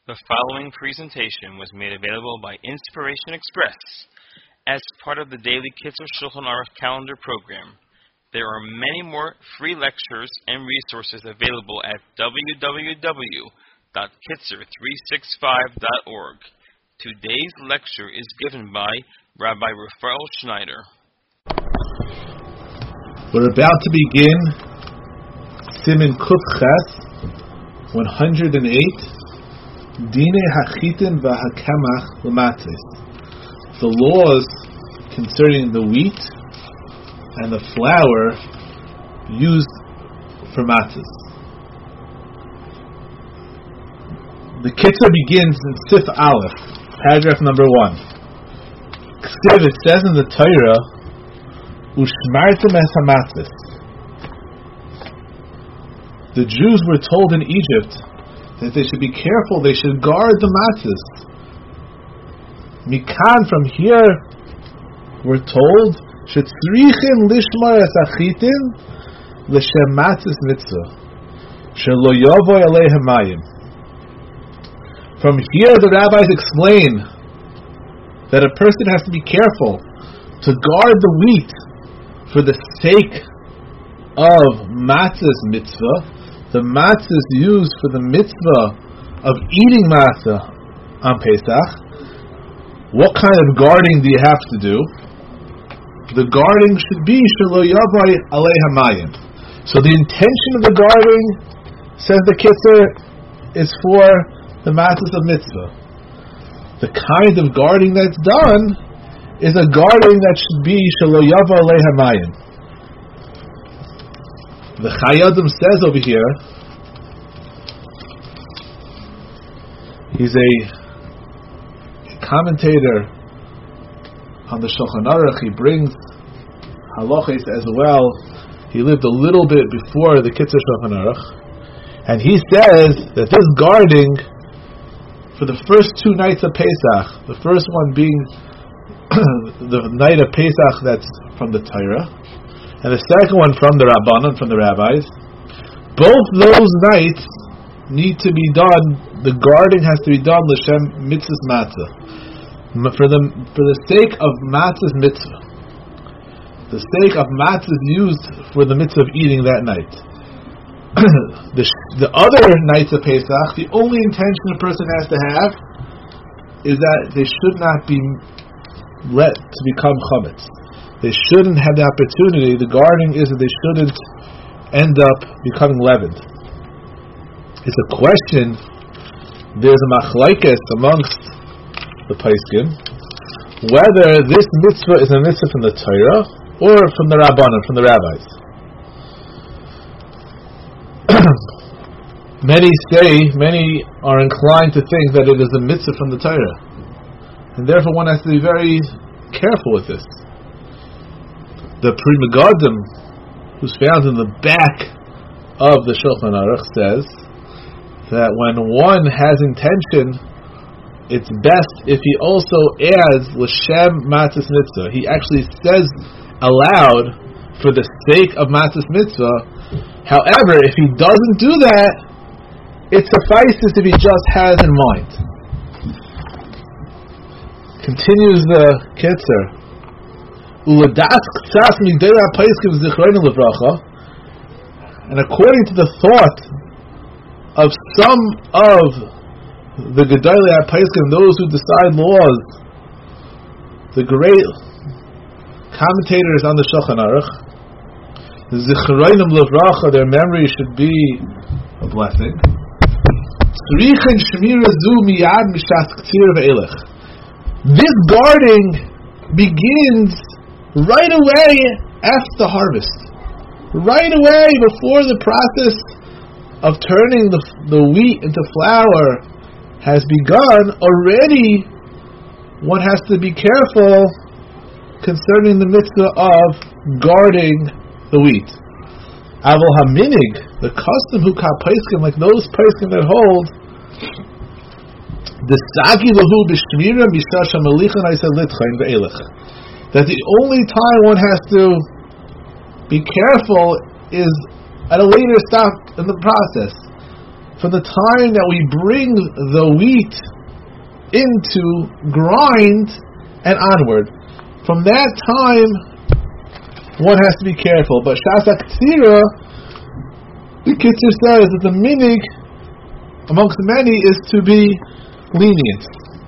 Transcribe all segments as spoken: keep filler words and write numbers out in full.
The following presentation was made available by Inspiration Express as part of the daily Kitzur Shulchan Aruch calendar program. There are many more free lectures and resources available at w w w dot kitzur three sixty-five dot org. Today's lecture is given by Rabbi Raphael Schneider. We're about to begin Siman Kuf Ches one hundred eight. Dine hachitin v'hakemach l'matzis. The laws concerning the wheat and the flour used for matzahs. The Kitzur begins in Sif Aleph, paragraph number one. Ksiv, it says in the Torah, Ushmartem es hamatzis. The Jews were told in Egypt that they should be careful, they should guard the matzahs. Mikan, from here, we're told, shetzrichim lishmar es achitin l'shem matzahs mitzvah, shelo yovoy aleihem mayim. From here, the rabbis explain that a person has to be careful to guard the wheat for the sake of matzahs mitzvah. The matzahs used for the mitzvah of eating matzah on Pesach. What kind of guarding do you have to do? The guarding should be shelo yavai alei hamayim. So the intention of the guarding, says the Kitzur, is for the matzahs of mitzvah. The kind of guarding that's done is a guarding that should be shelo yavai alei hamayim. The Chai Adam says over here, he's a commentator on the Shulchan Aruch. He brings halachos as well. He lived a little bit before the Kitzur Shulchan Aruch, and he says that this guarding for the first two nights of Pesach, the first one being the night of Pesach that's from the Torah, and the second one from the Rabbanon, from the rabbis, both those nights need to be done. The guarding has to be done l'shem mitzvahs matzah, for the for the sake of matzahs mitzvah, the sake of matzahs used for the mitzvah of eating that night. the the other nights of Pesach, the only intention a person has to have is that they should not be let to become chametz. They shouldn't have the opportunity. The guarding is that they shouldn't end up becoming leavened. It's a question. There's a machlokes amongst the Poskim whether this mitzvah is a mitzvah from the Torah or from the Rabbanon, from the rabbis. Many say, many are inclined to think that it is a mitzvah from the Torah, and therefore one has to be very careful with this. The Pri Megadim, who's found in the back of the Shulchan Aruch, says that when one has intention, it's best if he also adds l'shem matzahs mitzvah. He actually says aloud, for the sake of matzahs mitzvah. However, if he doesn't do that, it suffices if he just has in mind. Continues the Kitzur. And according to the thought of some of the Gedolei HaPoskim, those who decide laws, the great commentators on the Shulchan Aruch, Zichronim Levracha, their memory should be a blessing. This guarding begins right away after the harvest. Right away before the process of turning the, the wheat into flour has begun, already one has to be careful concerning the mitzvah of guarding the wheat. Aval haminig, the custom who ka poskim, like those poskim that hold, the sagi lahu b'shmira mishasha malichan aisa litchain ve'elech, that the only time one has to be careful is at a later stop in the process. from the time that we bring the wheat into grind and onward. From that time, one has to be careful. But Shas HaKtsira, the Kitzur says that the minig amongst many is to be lenient.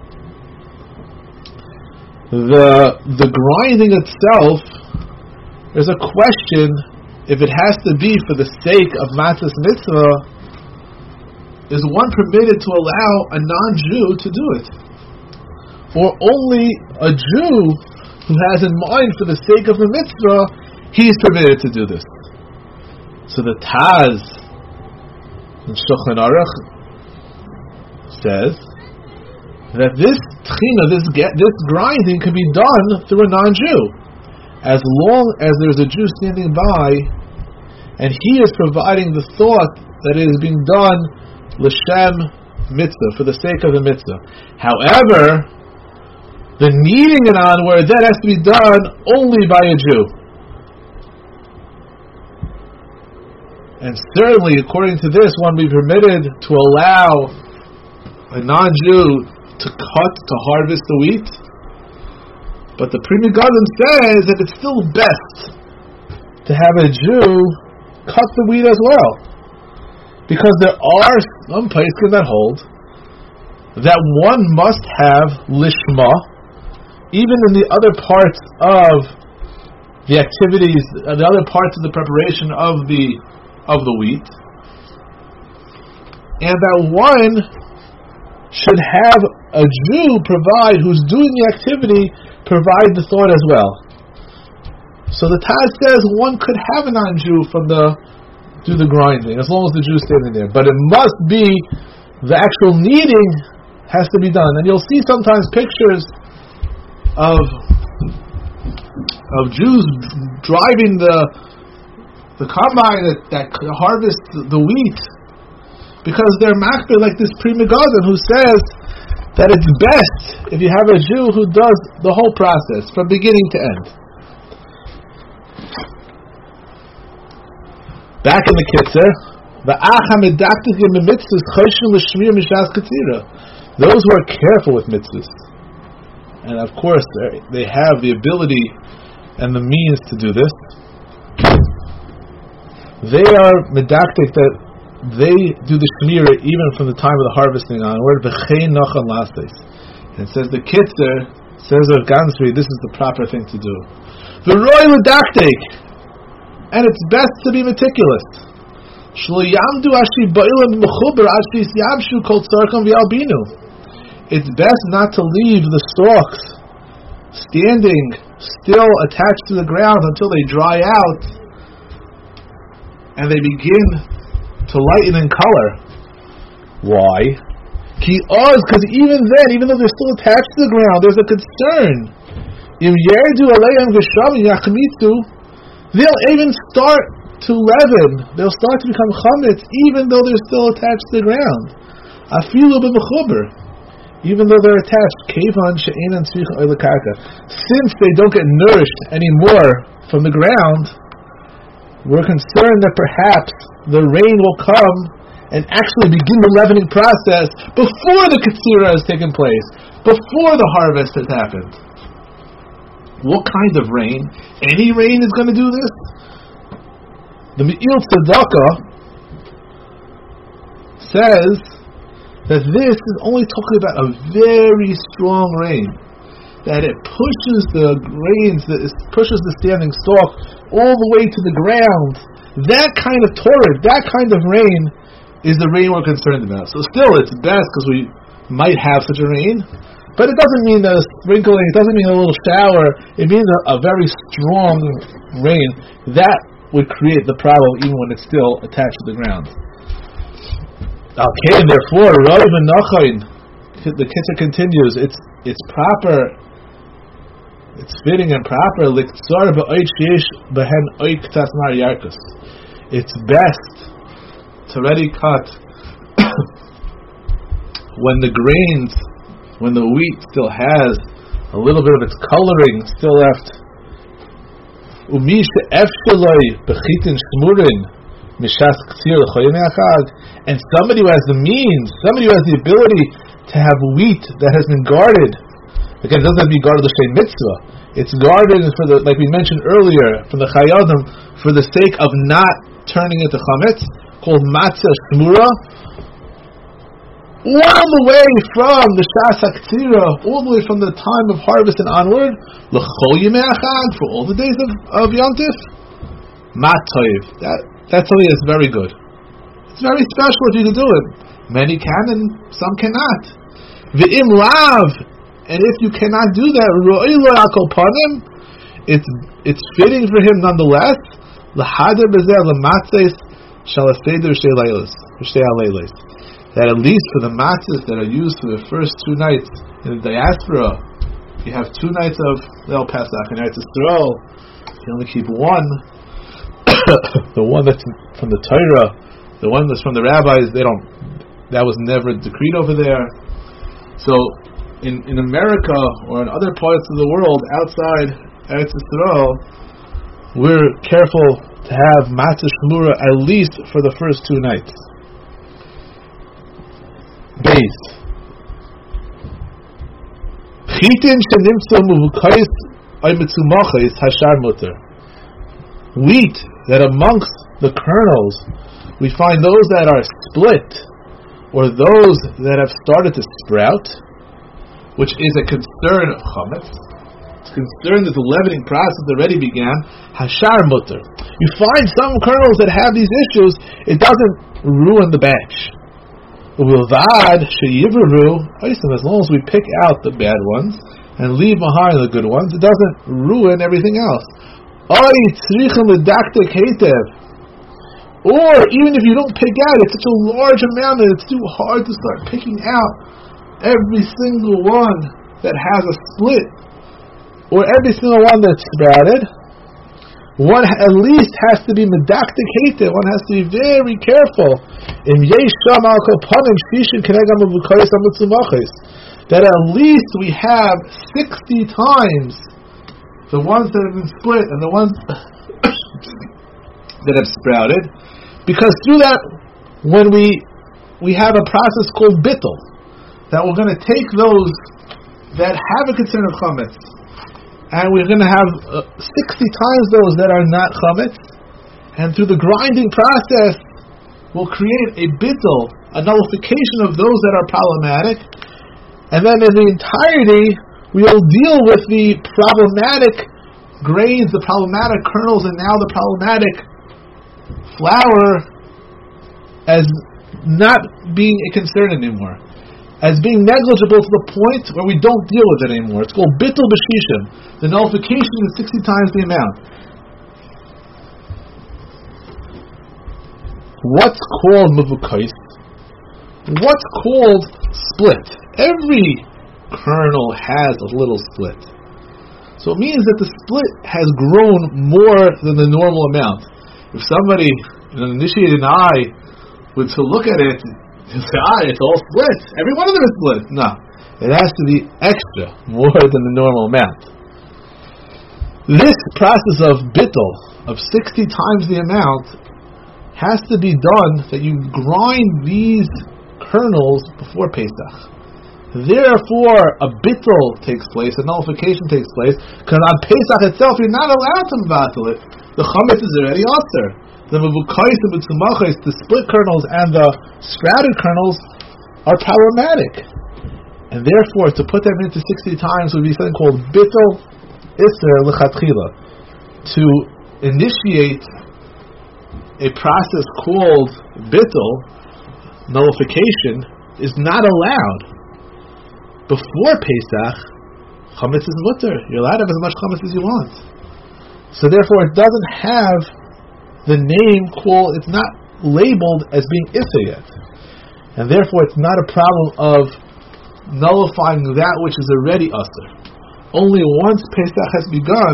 The the grinding itself, there's a question if it has to be for the sake of matzahs mitzvah. Is one permitted to allow a non-Jew to do it, or only a Jew who has in mind for the sake of the mitzvah, he is permitted to do this? So the Taz in Shulchan Aruch says that this tchina, this get, this grinding, can be done through a non-Jew, as long as there's a Jew standing by, and he is providing the thought that it is being done l'shem mitzvah, for the sake of the mitzvah. However, the kneading and onward, that has to be done only by a Jew. And certainly, according to this, one be permitted to allow a non-Jew to cut, to harvest the wheat. But the Pri Megadim says that it's still best to have a Jew cut the wheat as well. Because there are some poskim that hold that one must have lishma, even in the other parts of the activities, uh, the other parts of the preparation of the of the wheat, and that one should have a Jew provide, who's doing the activity, provide the thought as well. So the Taz says one could have a non-Jew from the do the grinding, as long as the Jew is standing there. But it must be, the actual kneading has to be done. And you'll see sometimes pictures of of Jews driving the the combine that, that harvest the wheat, because they're makbid like this Pri Megadim who says that it's best if you have a Jew who does the whole process from beginning to end. Back in the Kitzur, those who are careful with mitzvahs, and of course they have the ability and the means to do this, they are medaktik, that they do the shmira even from the time of the harvesting onward. And it says the Kitzur, says Rav Gansri, this is the proper thing to do. V'roi medaktik, and it's best to be meticulous. It's best not to leave the stalks standing still attached to the ground until they dry out and they begin to lighten in color. Why? Because even then, even though they're still attached to the ground, there's a concern. They'll even start to leaven. They'll start to become chametz, even though they're still attached to the ground. Afilu b'mechuber, even though they're attached. Kevan she'enan tzricha oil karka. Since they don't get nourished anymore from the ground, we're concerned that perhaps the rain will come and actually begin the leavening process before the Ketzira has taken place, before the harvest has happened. What kind of rain? Any rain is going to do this? The Me'il Tzedakah says that this is only talking about a very strong rain, that it pushes the grains, that it pushes the standing stalk all the way to the ground. That kind of torrid, that kind of rain is the rain we're concerned about. So still, it's best because we might have such a rain. But it doesn't mean a sprinkling, it doesn't mean a little shower, it means a, a very strong rain. That would create the problem even when it's still attached to the ground. Okay, therefore, Rav Menachem, the Kitzur continues, it's it's proper, it's fitting and proper, it's best to already cut when the grains, when the wheat still has a little bit of its coloring still left. mishas ktsir l'choyim echad, and somebody who has the means, somebody who has the ability to have wheat that has been guarded. Again, it doesn't have to be guarded l'shem mitzvah. It's guarded for the, like we mentioned earlier, from the chayadim, for the sake of not turning into chametz, called matzah shmura, all the way from the shas haktsira, all the way from the time of harvest and onward, l'chol yimei echad, for all the days of, of Yom Tif, mat toiv. That that's something that's very good. It's very special if you can do it. Many can and some cannot. V'im lav, and if you cannot do that, ro'ei lo yakol panim, it's it's fitting for him nonetheless. L'hader b'zeh l'matzes shal aseder shtei leilos, shtei aleilos. That at least for the matzahs that are used for the first two nights in the diaspora, you have two nights of Leil Pesach and Eretz Yisrael. You only keep one. The one that's from the Torah, the one that's from the rabbis, they don't. That was never decreed over there. So, in in America or in other parts of the world outside Eretz Yisrael, we're careful to have matzah shmura at least for the first two nights. Base. Chitin shenimtzu muvukais oimetzumachais hashar muter. Wheat that amongst the kernels we find those that are split, or those that have started to sprout, which is a concern of chametz. It's concerned that the leavening process already began. Hashar muter. You find some kernels that have these issues. It doesn't ruin the batch. As long as we pick out the bad ones and leave behind the good ones, it doesn't ruin everything else. Or even if you don't pick out, it's such a large amount that it's too hard to start picking out every single one that has a split, or every single one that's sprouted. One at least has to be medaktik hated. One has to be very careful. That at least we have sixty times the ones that have been split and the ones that have sprouted, because through that, when we we have a process called bittul, that we're going to take those that have a concern of chametz, and we're going to have uh, sixty times those that are not chametz, and through the grinding process, we'll create a bittul, a nullification of those that are problematic, and then in the entirety, we'll deal with the problematic grains, the problematic kernels, and now the problematic flour as not being a concern anymore, as being negligible to the point where we don't deal with it anymore. It's called bittul b'shishim. The nullification is sixty times the amount. What's called muvukais? What's called split? Every kernel has a little split. So it means that the split has grown more than the normal amount. If somebody, an initiated eye, would to look at it, and say, ah, it's all split. Every one of them is split. No. It has to be extra, more than the normal amount. This process of bittul, of sixty times the amount, has to be done that you grind these kernels before Pesach. Therefore, a bittul takes place, a nullification takes place, because on Pesach itself, you're not allowed to mevatel it. The chametz is already aser. The mevukais and mitzumachais, the split kernels and the sprouted kernels, are problematic. And therefore, to put them into sixty times would be something called bittul iser lechatchila. To initiate a process called bittul, nullification, is not allowed. Before Pesach, chametz is mutter. You're allowed to have as much chametz as you want. So therefore, it doesn't have the name called, it's not labeled as being issa yet. And therefore, it's not a problem of nullifying that which is already usher. Only once Pesach has begun,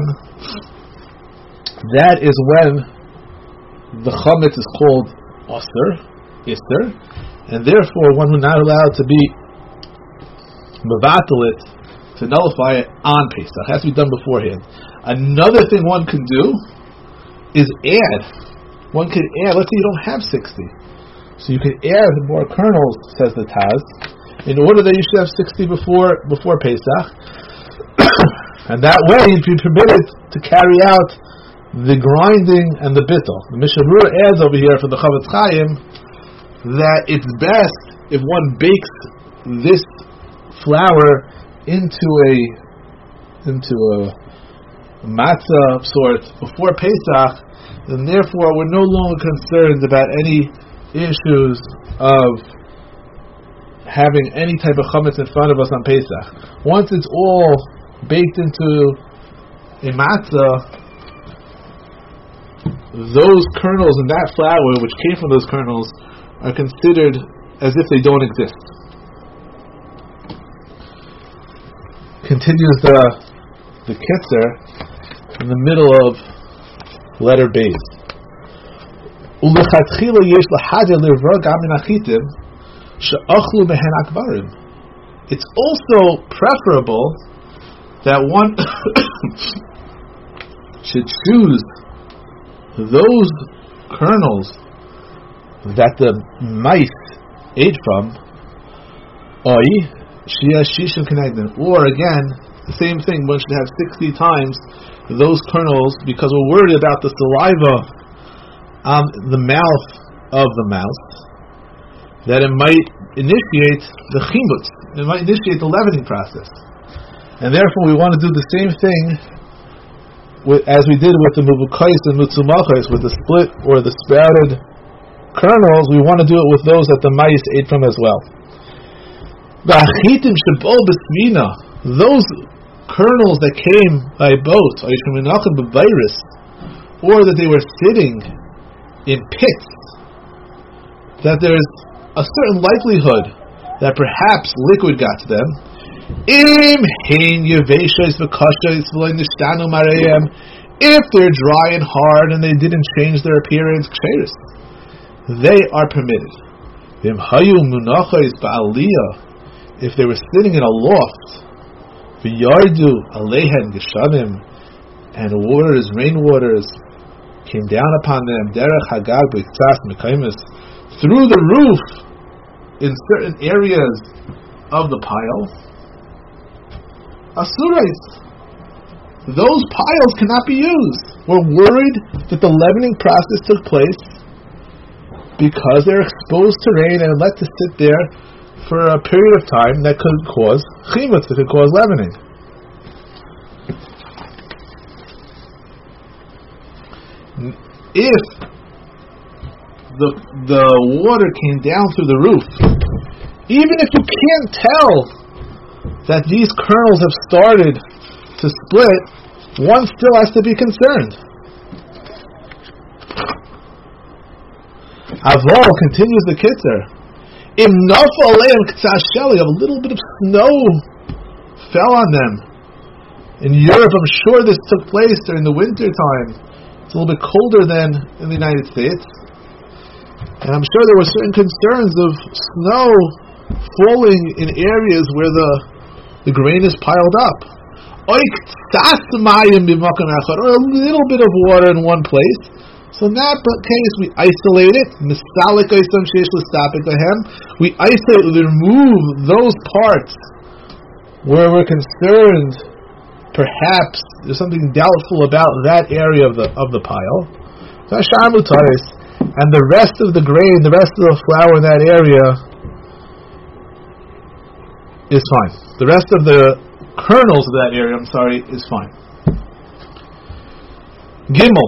that is when the chametz is called usher, isser, and therefore one who is not allowed to be mevatel it, to nullify it on Pesach. It has to be done beforehand. Another thing one can do is add one could add, let's say you don't have sixty. So you could add more kernels, says the Taz, in order that you should have sixty before before Pesach. And that way you'd be permitted to carry out the grinding and the bittul. The Mishnah Berurah adds over here for the Chavetz Chaim that it's best if one bakes this flour into a into a matzah of sorts before Pesach, and therefore we're no longer concerned about any issues of having any type of chametz in front of us on Pesach. Once it's all baked into a matzah, those kernels and that flour which came from those kernels are considered as if they don't exist. Continues the the Kitzer in the middle of letter Beis. It's also preferable that one should choose those kernels that the mice ate from, or again, the same thing, one should have sixty times those kernels because we're worried about the saliva on the mouth of the mouse, that it might initiate the chimutz, it might initiate the leavening process. And therefore we want to do the same thing with, as we did with the muvukais and mutzumachais, with the split or the sprouted kernels. We want to do it with those that the mice ate from as well. Those kernels that came by boat, or that they were sitting in pits, that there's a certain likelihood that perhaps liquid got to them. If they're dry and hard and they didn't change their appearance, they are permitted. If they were sitting in a loft, and waters, rain waters, came down upon them through the roof in certain areas of the pile, asurais, those piles cannot be used. We're worried that the leavening process took place because they're exposed to rain and let to sit there for a period of time that could cause chimutz, that could cause leavening. If the the water came down through the roof, even if you can't tell that these kernels have started to split, one still has to be concerned. Aval continues the Kitzer. Im nafal aleim k'tzas sheli, a little bit of snow fell on them. In Europe, I'm sure this took place during the winter time. It's a little bit colder than in the United States, and I'm sure there were certain concerns of snow falling in areas where the the grain is piled up. Or a little bit of water in one place. So in that case, we isolate it. We isolate, we remove those parts where we're concerned perhaps there's something doubtful about that area of the of the pile. And the rest of the grain, the rest of the flour in that area is fine. The rest of the kernels of that area, I'm sorry, is fine. Gimel.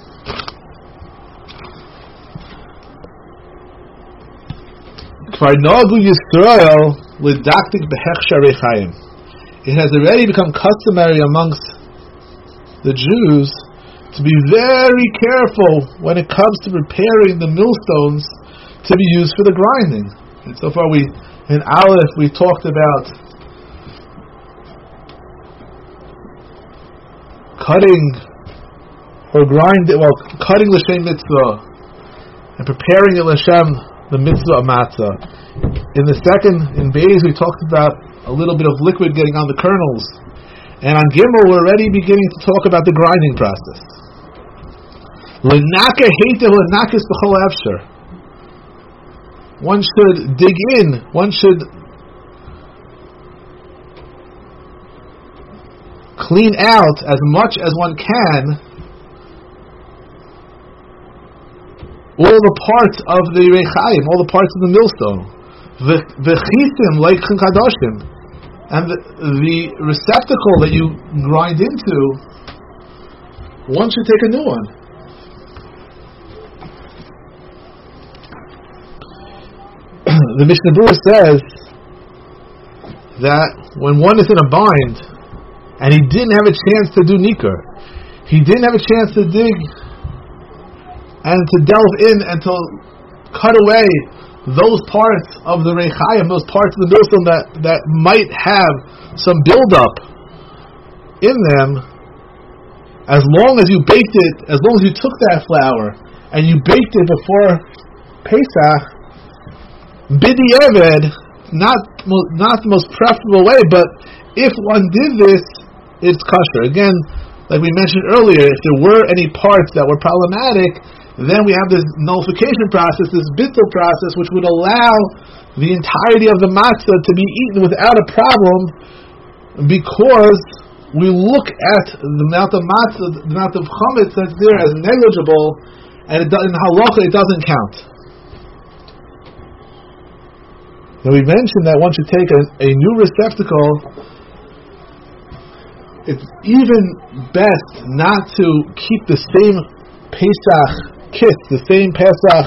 It has already become customary amongst the Jews to be very careful when it comes to preparing the millstones to be used for the grinding. And so far we, in Aleph, we talked about cutting or grinding, well, cutting l'shem mitzvah and preparing it l'shem the mitzvah of matzah. In the second, in Beis, we talked about a little bit of liquid getting on the kernels, and on Gimel we're already beginning to talk about the grinding process. L'naka heitev l'nakis b'chol efsher. One should dig in. One should clean out as much as one can all the parts of the Rechayim, all the parts of the millstone. V'chisim like kadoshim, and the, the receptacle that you grind into, one should take a new one. The Mishnah Berurah says that when one is in a bind and he didn't have a chance to do nikkur, he didn't have a chance to dig and to delve in and to cut away those parts of the Rechayim, those parts of the millstone that, that might have some buildup in them, as long as you baked it, as long as you took that flour and you baked it before Pesach, Bidi Eved, not, not the most preferable way, but if one did this, it's kosher. Again, like we mentioned earlier, if there were any parts that were problematic, then we have this nullification process, this bittul process, which would allow the entirety of the matzah to be eaten without a problem, because we look at the amount of matzah, the amount of chametz that's there as negligible, and it, in halacha it doesn't count. Now we mentioned that one should take a, a new receptacle. It's even best not to keep the same Pesach kit, the same Pesach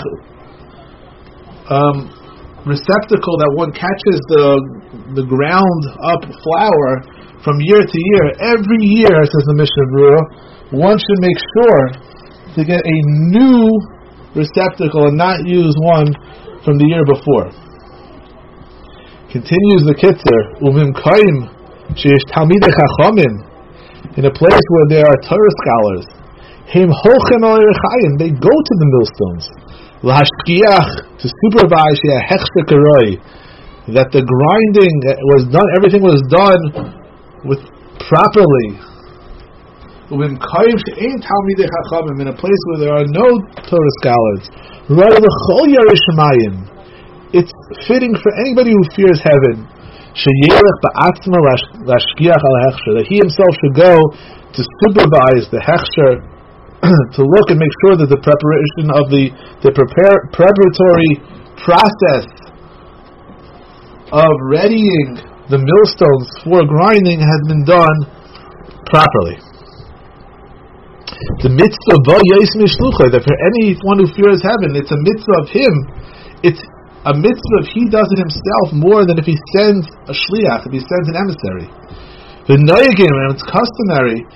um, receptacle that one catches the the ground up flour from year to year. Every year, says the Mishnah Berurah, one should make sure to get a new receptacle and not use one from the year before. Continues the Kitzer, Umim Kaim, Sheish Talmidei Chachamim, in a place where there are Torah scholars. Him Holchem al Rechayim, they go to the millstones. Lahashkiach, to supervise Hechsher Karoi, that the grinding was done, everything was done with properly. Umim Kaim She'ein Talmidei Chachamim, in a place where there are no Torah scholars. Right of the Chol Yerushalayim. It's fitting for anybody who fears heaven, that he himself should go to supervise the hechsher, to look and make sure that the preparation of the the prepare, preparatory process of readying the millstones for grinding has been done properly. The mitzvah that for anyone who fears heaven, it's a mitzvah of him. It's a mitzvah if he does it himself more than if he sends a shliach, if he sends an emissary. The noyegim, and it's customary,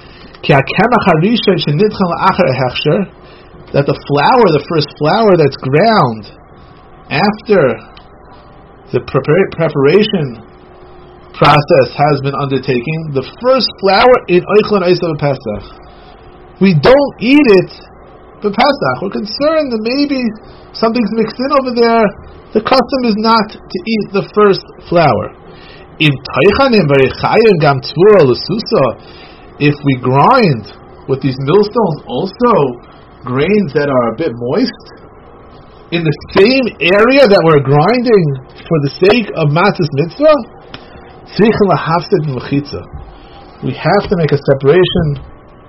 that the flour, the first flour that's ground after the prepar- preparation process has been undertaken, the first flour in Oichel and Eisav Pesach, we don't eat it for Pesach. We're concerned that maybe something's mixed in over there. The custom is not to eat the first flour. If we grind with these millstones also grains that are a bit moist in the same area that we're grinding for the sake of matzahs mitzvah, we have to make a separation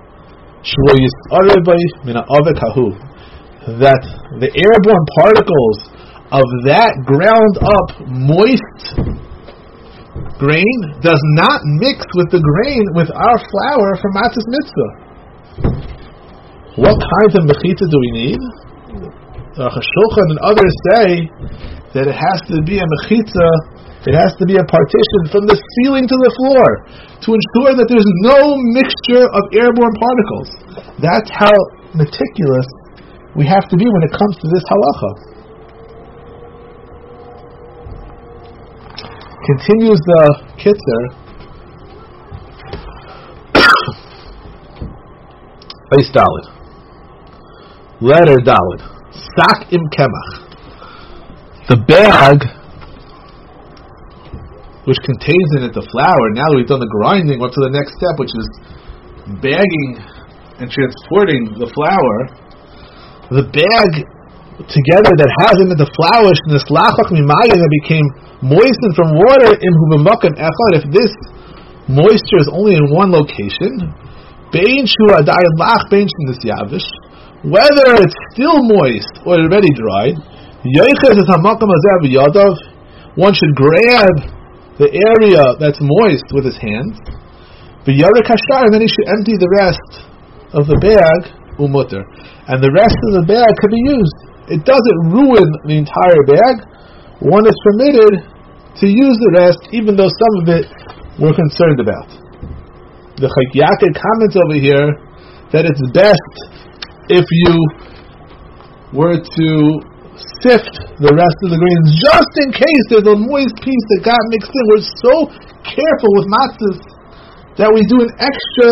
that the airborne particles of that ground up moist grain does not mix with the grain with our flour for matzahs mitzvah. What kinds of mechitza do we need? The Shulchan and others say that it has to be a mechitza, it has to be a partition from the ceiling to the floor to ensure that there's no mixture of airborne particles. That's how meticulous we have to be when it comes to this halacha. Continues the Kitzer. Base Dalid. Letter Dalid. Sak im Kemach. The bag which contains in it the flour, now that we've done the grinding, what's the next step, which is bagging and transporting the flour. the bag together that has in it the flour, that became moistened from water, if this moisture is only in one location, whether it's still moist or already dried, one should grab the area that's moist with his hands, and then he should empty the rest of the bag, umutter, and the rest of the bag could be used. It doesn't ruin the entire bag. One is permitted to use the rest, even though some of it we're concerned about. The Chayk Yaakov comments over here that it's best if you were to sift the rest of the grains, just in case there's a moist piece that got mixed in. We're so careful with matzahs that we do an extra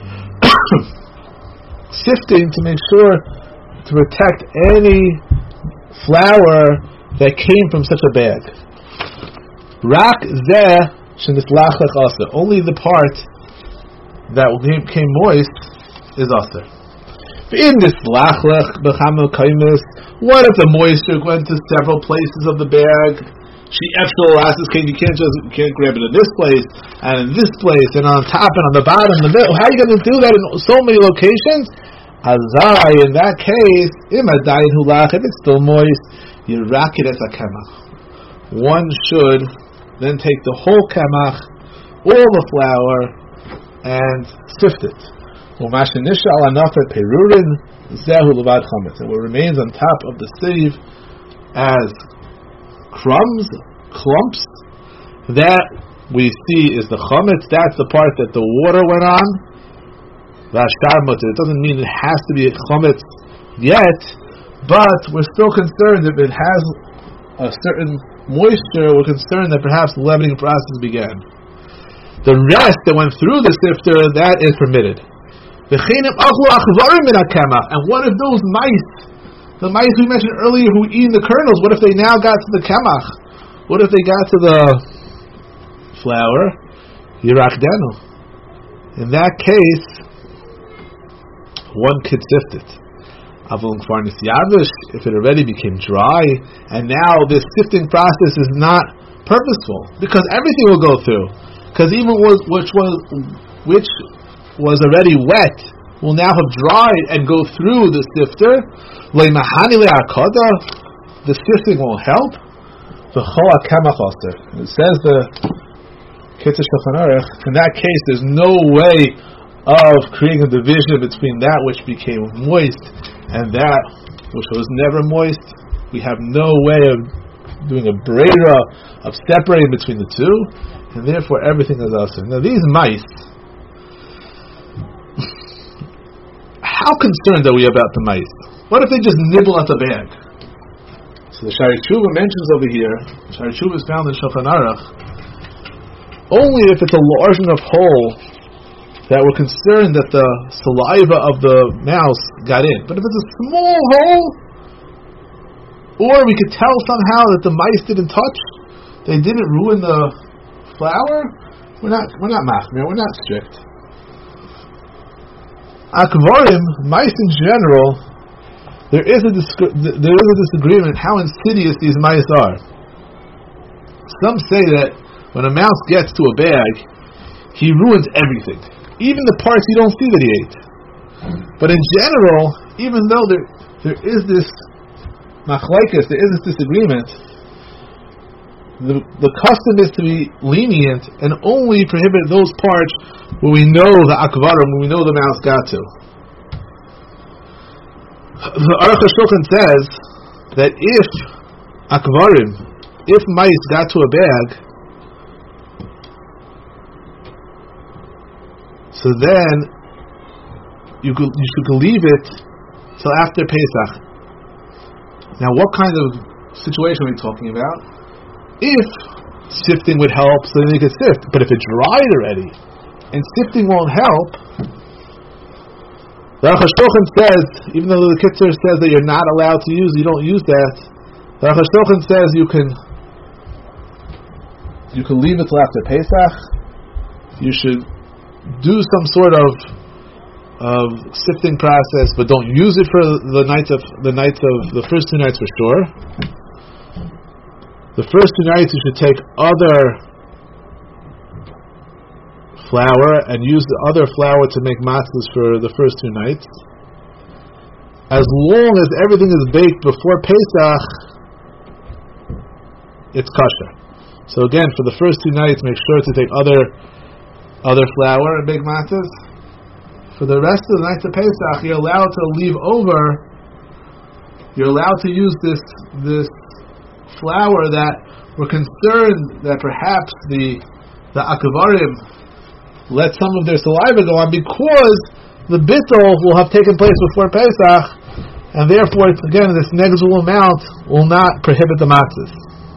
sifting to make sure to protect any flour that came from such a bag. Rak zeh shenislachlech aser. Only the part that became moist is aser. In this lachlech b'chamel kaimis, what if the moisture went to several places of the bag? She efshel asks, you can't just you can't grab it in this place and in this place and on top and on the bottom and the middle. How are you going to do that in so many locations? Azai, in that case, if it's still moist, you rack it as a kemach. One should then take the whole kemach, all the flour, and sift it. And what remains on top of the sieve as crumbs, clumps, that we see is the chametz. That's the part that the water went on. It doesn't mean it has to be a chametz yet, but we're still concerned if it has a certain moisture. We're concerned that perhaps the leavening process began. The rest that went through the sifter, that is permitted. And what if those mice, the mice we mentioned earlier who eat the kernels, what if they now got to the kemach? What if they got to the flour? Yirakdenu. In that case, one could sift it. If it already became dry, and now this sifting process is not purposeful, because everything will go through. Because even was, which was which was already wet will now have dried and go through the sifter. The sifting won't help. It says the Kitzur Shulchan Aruch, in that case, there's no way of creating a division between that which became moist and that which was never moist. We have no way of doing a brera, of separating between the two, and therefore everything is usher. Now these mice, how concerned are we about the mice? What if they just nibble at the bag? So the Shari Tshuva mentions over here, Shari Tshuva is found in Shulchan Aruch, only if it's a large enough hole that we're concerned that the saliva of the mouse got in. But if it's a small hole, or we could tell somehow that the mice didn't touch, they didn't ruin the flour, we're not we're not machmir, we're not strict. Akvarim, mice in general, there is a disc- there is a disagreement how insidious these mice are. Some say that when a mouse gets to a bag, he ruins everything. Even the parts you don't see that he ate. But in general, even though there there is this machlaikas, there is this disagreement, the the custom is to be lenient and only prohibit those parts where we know the akvarim, where we know the mouse got to. The Aruch HaShulchan says that if akvarim, if mice got to a bag, so then you could you should leave it till after Pesach. Now, what kind of situation are we talking about? If sifting would help, so then you could sift. But if it dried already, and sifting won't help, the Aruch HaShulchan says, even though the Kitzur says that you're not allowed to use, you don't use that. The Aruch HaShulchan says you can you can leave it till after Pesach. You should do some sort of of sifting process, but don't use it for the nights of the nights of the first two nights for sure. The first two nights you should take other flour and use the other flour to make matzahs for the first two nights. As long as everything is baked before Pesach, it's kosher. So again, for the first two nights, make sure to take other other flour and bake matzahs. For the rest of the nights of Pesach, you're allowed to leave over. You're allowed to use this this flour that we're concerned that perhaps the the akavarim let some of their saliva go on, because the bittul will have taken place before Pesach, and therefore, it's, again, this negligible amount will not prohibit the matzahs.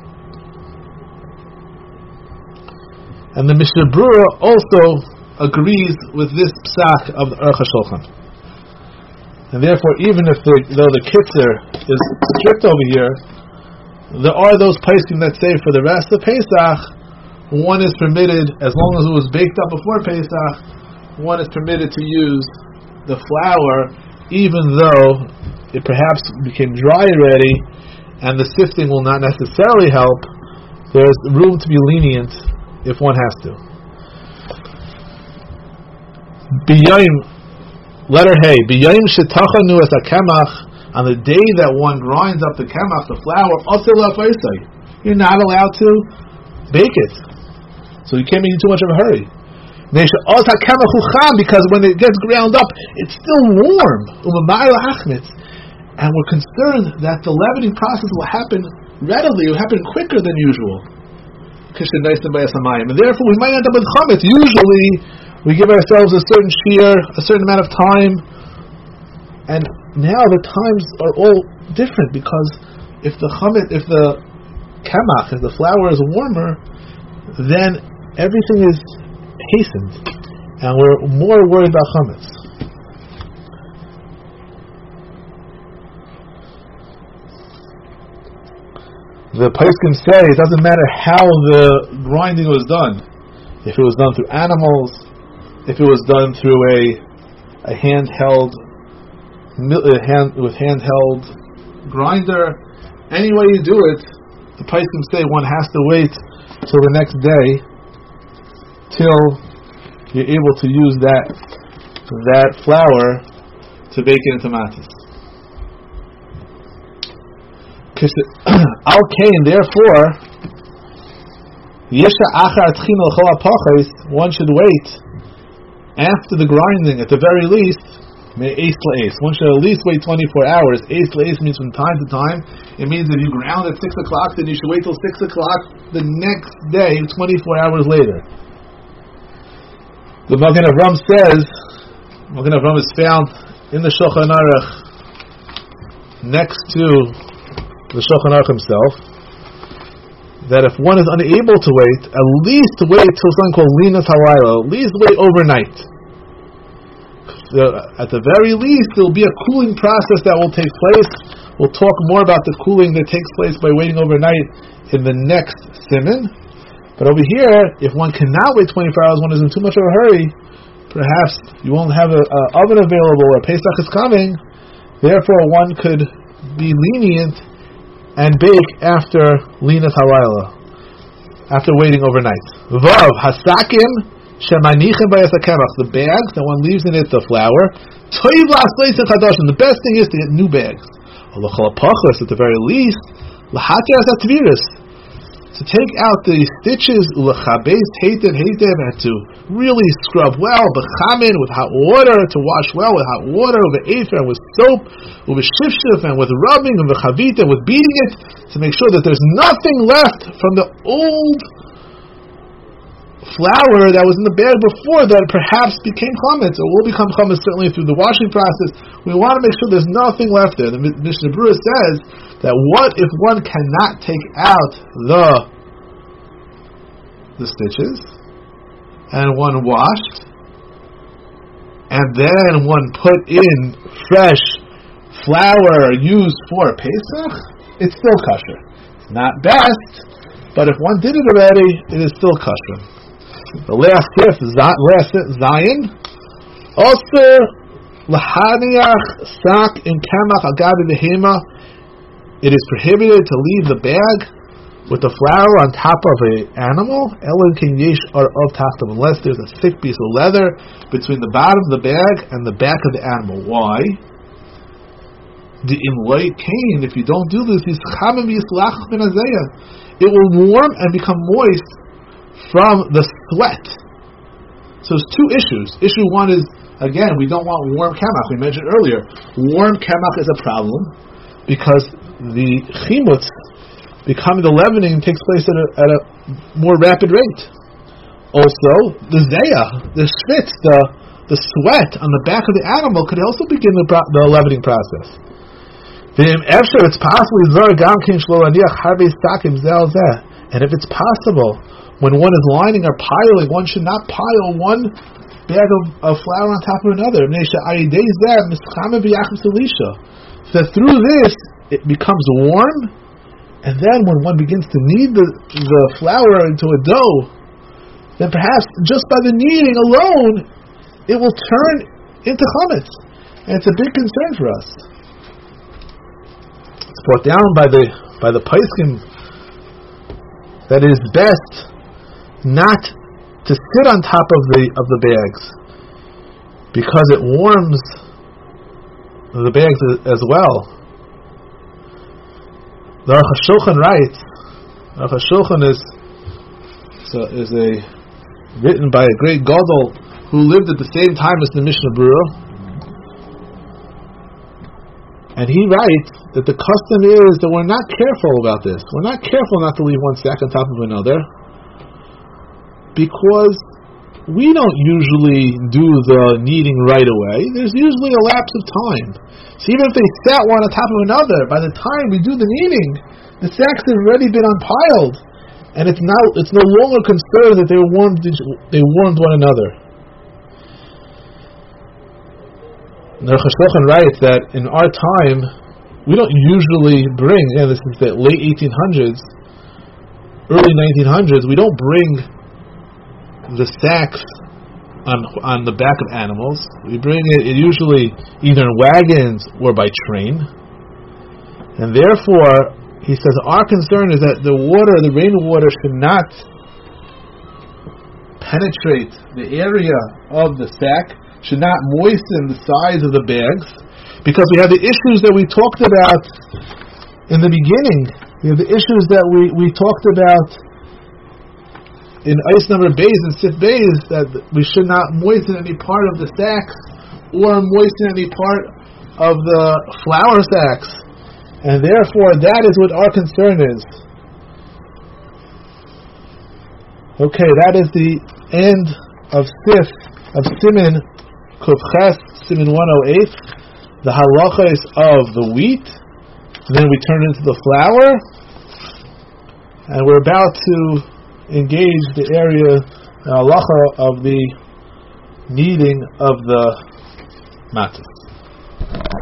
And the Mishnah Berurah also agrees with this psak of the Aruch HaShulchan. And therefore, even if the, though the Kitzer is strict over here, there are those poskim that say for the rest of Pesach, one is permitted, as long as it was baked up before Pesach, one is permitted to use the flour, even though it perhaps became dry already, and the sifting will not necessarily help. There's room to be lenient if one has to. B'yayim, letter Hey, B'yayim shetachanu es hakemach, on the day that one grinds up the kemach, the flour, asur la'afaisai, you're not allowed to bake it. So you can't be in too much of a hurry. Because when it gets ground up, it's still warm. And we're concerned that the leavening process will happen readily, it will happen quicker than usual. And therefore we might end up with chametz. Usually we give ourselves a certain shear, a certain amount of time, and now the times are all different, because if the chametz, if the kamach, if the flour is warmer, then everything is hastened, and we're more worried about chametz. The poskim say it doesn't matter how the grinding was done. If it was done through animals, if it was done through a a handheld a hand with handheld grinder, any way you do it, the poskim say one has to wait till the next day till you're able to use that that flour to bake it into matzahs. Al kain, therefore, one should wait after the grinding, at the very least, one should at least wait twenty-four hours. Eis le'eis means from time to time. It means if you ground at six o'clock, then you should wait till six o'clock the next day, twenty-four hours later. The Magen Avram says, Magen Avram is found in the Shulchan Aruch next to the Shulchan Aruch himself, that if one is unable to wait, at least wait till something called Linas Halayla, at least wait overnight. So at the very least, there will be a cooling process that will take place. We'll talk more about the cooling that takes place by waiting overnight in the next siman. But over here, if one cannot wait twenty-four hours, one is in too much of a hurry, perhaps you won't have an oven available, or Pesach is coming, therefore one could be lenient and bake after Linas Halayla, after waiting overnight. Vav, hasakim shemanichem v'yasakemach, the bags that one leaves in it the flour. Toiv la'asleisim chadashim, the best thing is to get new bags. L'chol hapachos, at the very least, l'hatyas atviris, to take out the stitches, l'chabes heitev heitev, and to really scrub well, b'chamin, with hot water, to wash well with hot water, with efer, and with soap, with shifshif, and with rubbing, and with chavita, with beating it, to make sure that there's nothing left from the old flour that was in the bag before that perhaps became chametz, or will become chametz certainly through the washing process. We want to make sure there's nothing left there. The Mishnah Berurah says that what if one cannot take out the the stitches, and one washed, and then one put in fresh flour used for Pesach, it's still kosher. It's not best, but if one did it already, it is still kosher. The last fifth, last Zion, also Lahaniach sak in kamach agabi behema. It is prohibited to leave the bag with the flour on top of an animal. Ellen ken yesh or of tachtav, unless there's a thick piece of leather between the bottom of the bag and the back of the animal. Why? The imloy kain. If you don't do this, it will warm and become moist from the sweat. So there's two issues. Issue one is, again, we don't want warm kamach. We mentioned earlier, warm kamach is a problem because the chimutz, becoming the leavening, takes place at a, at a more rapid rate. Also, the zayah, the schwitz, the the sweat on the back of the animal could also begin the, the leavening process. After it's possible, and if it's possible, when one is lining or piling, one should not pile one bag of, of flour on top of another. So that through this, it becomes warm, and then when one begins to knead the, the flour into a dough, then perhaps just by the kneading alone, it will turn into chametz. And it's a big concern for us. It's brought down by the by the Paiskim that it is best not to sit on top of the of the bags because it warms the bags as well. The Aruch HaShulchan writes, Aruch HaShulchan is so is a written by a great gadol who lived at the same time as the Mishnah Berurah, and he writes that the custom is that we're not careful about this. We're not careful not to leave one sack on top of another because we don't usually do the kneading right away. There's usually a lapse of time. So even if they sat one on top of another, by the time we do the kneading, the sacks have already been unpiled, and it's now it's no longer concerned that they warmed they warmed one another. Aruch HaShulchan writes that in our time, we don't usually bring, and this is the late eighteen hundreds, early nineteen hundreds, we don't bring the sacks on on the back of animals. We bring it, it usually either in wagons or by train. And therefore, he says, our concern is that the water, the rainwater, should not penetrate the area of the sack, should not moisten the sides of the bags, because we have the issues that we talked about in the beginning. We have the issues that we, we talked about in ice number bays and sif bays, that we should not moisten any part of the sacks or moisten any part of the flour sacks, and therefore that is what our concern is. Okay, that is the end of sif of simin kufches, simin one oh eight, the halachas of the wheat. And then we turn into the flour, and we're about to engage the area, the halacha of the kneading of the matzah.